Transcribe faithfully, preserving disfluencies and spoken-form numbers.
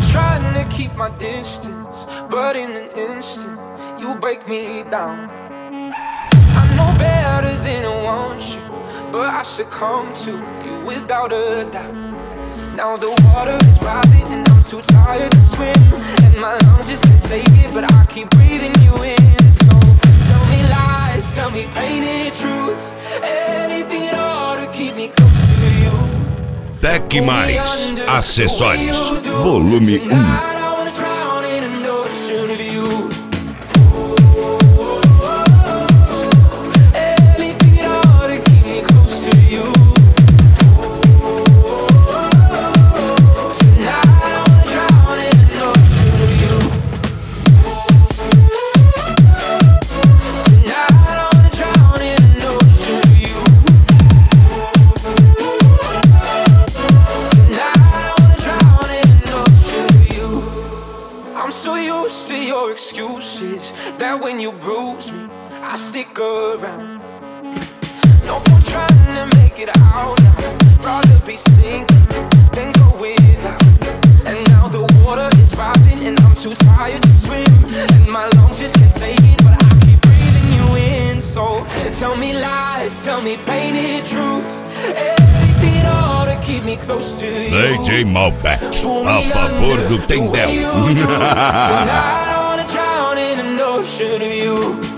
trying to keep my distance, but in an instant you break me down. I know better than I want you, but I succumb to you without a doubt. Now the water is rising and I'm too tired to swim, and my lungs just can't take it, but I keep breathing you in. So tell me lies, tell me painted truths, anything at all to keep me close to you. Tec Mais Acessórios, volume um. Excuses that when you bruise me, I stick around. No point trying to make it out now. Rather be sinking than go without. And now the water is rising and I'm too tired to swim, and my lungs just can't take it, but I keep breathing you in. So tell me lies, tell me painted truths, anything at all to keep me close to you. D J Malbec, a favor do Tendel. Tonight I wanna drown in an ocean of you.